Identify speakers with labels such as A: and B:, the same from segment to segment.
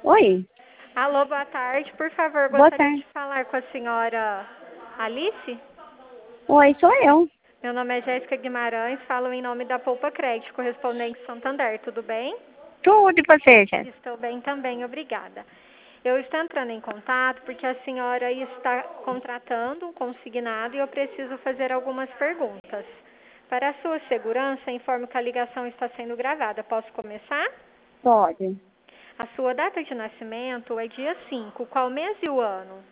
A: Oi,
B: Alô, boa tarde. Por favor,
A: boa
B: gostaria de
A: tarde.
B: falar com a senhora Alice?
A: Oi, sou eu.
B: Meu nome é Jéssica Guimarães, falo em nome da Poupa Crédito, correspondente Santander. Tudo bem?
A: Tudo e você, Jéssica?
B: Estou bem também, obrigada. Eu estou entrando em contato porque a senhora está contratando um consignado e eu preciso fazer algumas perguntas. Para a sua segurança, informo que a ligação está sendo gravada. Posso começar?
A: Pode.
B: A sua data de nascimento é dia 5. Qual mês e o ano?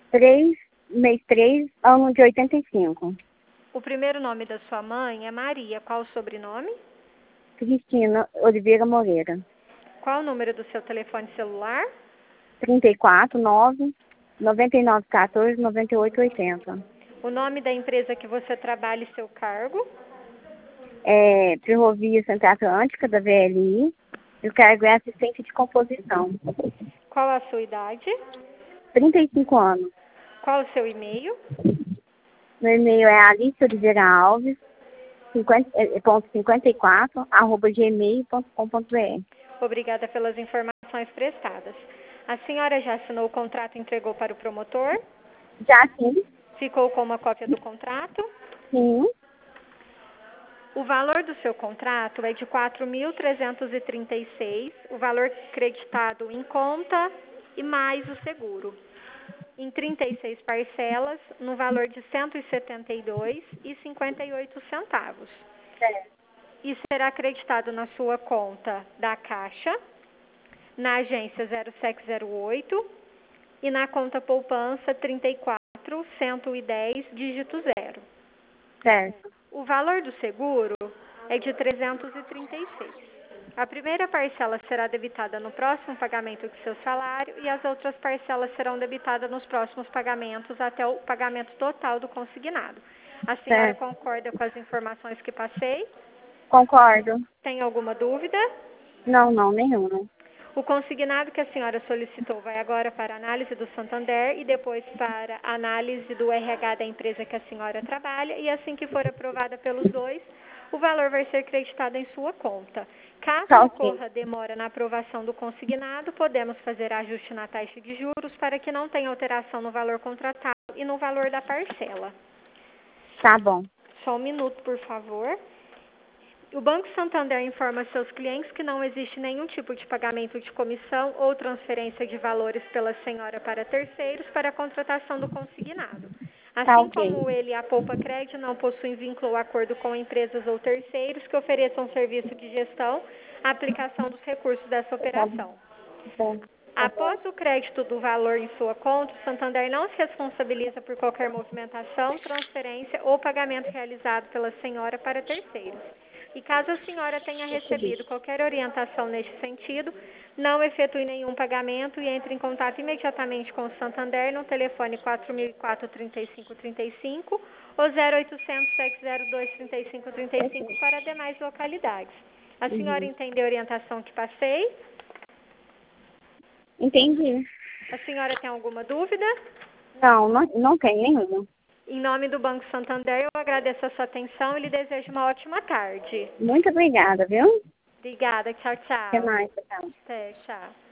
A: 3, ano de 85.
B: O primeiro nome da sua mãe é Maria. Qual o sobrenome?
A: Cristina Oliveira Moreira.
B: Qual o número do seu telefone celular?
A: 34 9 99 14 98 80.
B: O nome da empresa que você trabalha e seu cargo?
A: Ferrovia Centro-Atlântica, da VLI. E o cargo é assistente de composição.
B: Qual a sua idade?
A: 35 anos.
B: Qual o seu e-mail?
A: Meu e-mail é aliceoliveiraalves, ponto 54, @gmail.com.br.
B: Obrigada pelas informações prestadas. A senhora já assinou o contrato e entregou para o promotor?
A: Já sim,
B: Ficou com uma cópia do contrato?
A: sim,
B: O valor do seu contrato é de 4.336, o valor creditado em conta e mais o seguro. Em 36 parcelas, no valor de R$ 172,58.
A: certo,
B: E será acreditado na sua conta da Caixa, na agência 0708 e na conta poupança 34.110, dígito 0.
A: certo.
B: O valor do seguro é de 336. A primeira parcela será debitada no próximo pagamento do seu salário e as outras parcelas serão debitadas nos próximos pagamentos até o pagamento total do consignado. A senhora
A: Certo.
B: concorda com as informações que passei?
A: Concordo.
B: Tem alguma dúvida?
A: Não, não, nenhuma.
B: O consignado que a senhora solicitou vai agora para a análise do Santander e depois para a análise do RH da empresa que a senhora trabalha e assim que for aprovada pelos dois, o valor vai ser creditado em sua conta. Caso
A: Tá ok.
B: ocorra demora na aprovação do consignado, podemos fazer ajuste na taxa de juros para que não tenha alteração no valor contratado e no valor da parcela.
A: Tá bom.
B: Só um minuto, por favor. O Banco Santander informa seus clientes que não existe nenhum tipo de pagamento de comissão ou transferência de valores pela senhora para terceiros para a contratação do consignado.
A: Tá
B: Assim
A: ok.
B: como ele e a Poupa Crédito não possuem vínculo ou acordo com empresas ou terceiros que ofereçam serviço de gestão, a aplicação dos recursos dessa
A: Tá bom.
B: operação.
A: Certo.
B: Após o crédito do valor em sua conta, o Santander não se responsabiliza por qualquer movimentação, transferência ou pagamento realizado pela senhora para terceiros. E caso a senhora tenha recebido qualquer orientação neste sentido, não efetue nenhum pagamento e entre em contato imediatamente com o Santander no telefone 4004-3535 ou 0800-702-3535 para demais localidades. A senhora
A: Uhum.
B: entendeu a orientação que passei?
A: Entendi.
B: A senhora tem alguma dúvida?
A: Não, não, não tem nenhuma.
B: Em nome do Banco Santander, eu agradeço a sua atenção e lhe desejo uma ótima tarde.
A: Muito obrigada, viu?
B: Obrigada, tchau,
A: Até
B: tchau.
A: mais, tchau.
B: Até, tchau.